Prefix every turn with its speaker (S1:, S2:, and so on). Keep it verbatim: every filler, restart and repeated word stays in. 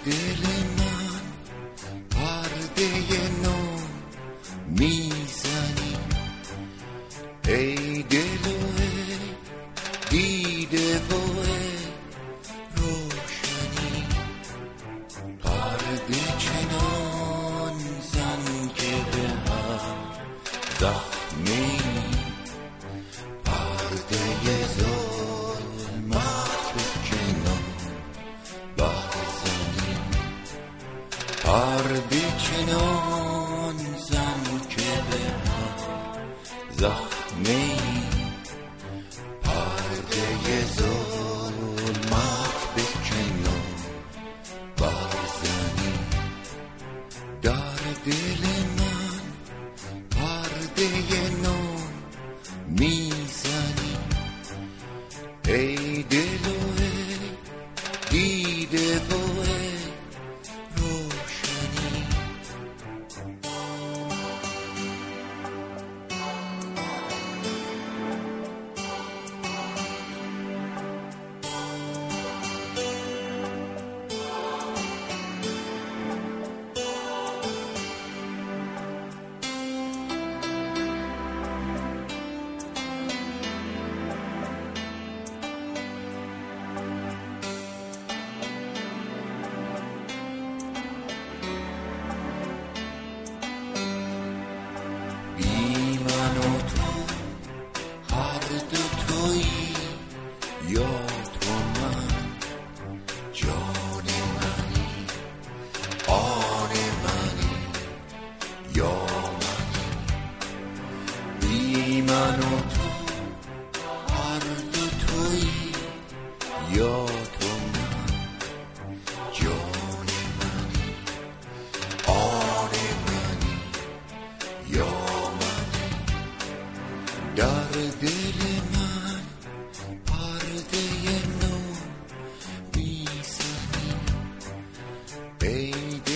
S1: دل من پرده نو میزنی، ای دل و ای دیده و ای روشنی. پرده چنان زن که به هم زخمی، پرده ظلمت به کنار برزنی. پرده چنان زن که به هم زخمی، پرده ظلمت به کنار برزنی. در دل من پرده نو میزنی، ای دل و ای دیده و ای روشنی. بی من و تو هر دو تویی، یا تو من جان منی، آن منی یا منی. بی من و تو هر دو تویی، یا تو من جان منی، آن منی یا منی. در دل من پرده نو میزنی، ای